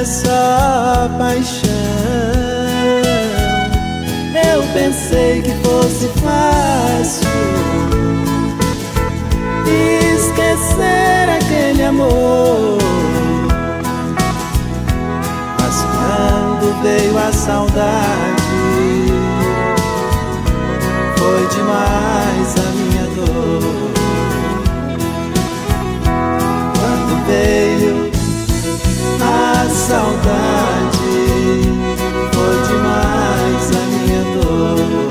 só paixão. Eu pensei que fosse fácil esquecer aquele amor, mas quando veio a saudade, foi demais a minha dor. Quando veio a saudade, foi demais a minha dor.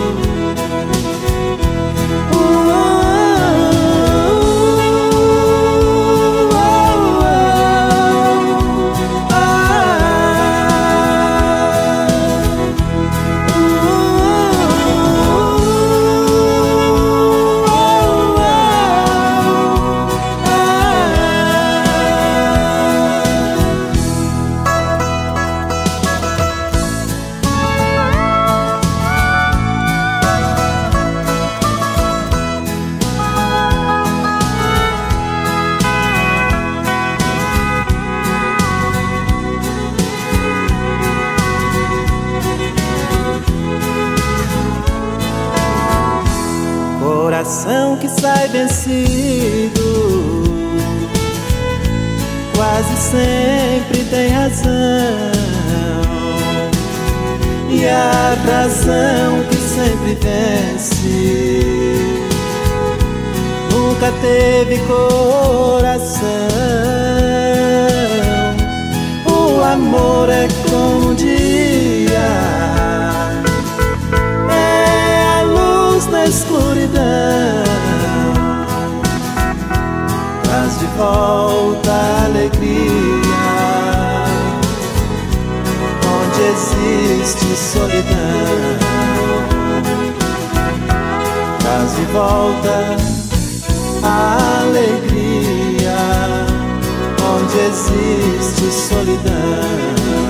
Coração que sai vencido quase sempre tem razão, e a razão que sempre vence nunca teve coração. O amor é como um dia, é a luz na escuridão, traz de volta a alegria onde existe solidão. Traz de volta a alegria onde existe solidão.